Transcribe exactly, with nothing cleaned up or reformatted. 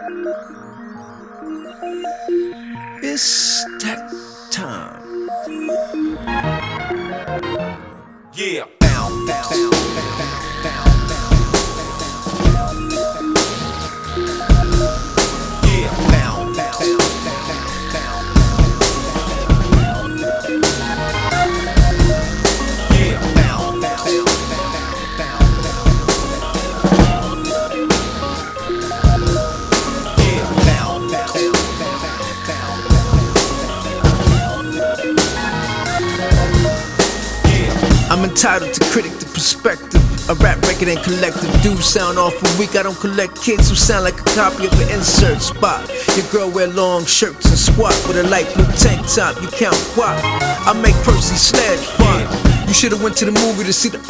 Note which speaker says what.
Speaker 1: It's that time. Yeah. Bow, bow, bow, bow, bow. I'm entitled to critic the perspective. A rap record and collective. Dudes sound awful weak. I don't collect kids who sound like a copy of an insert spot. Your girl wear long shirts and squat with a light blue tank top. You count what? I make Percy Sledge fun. You should've went to the movie to see the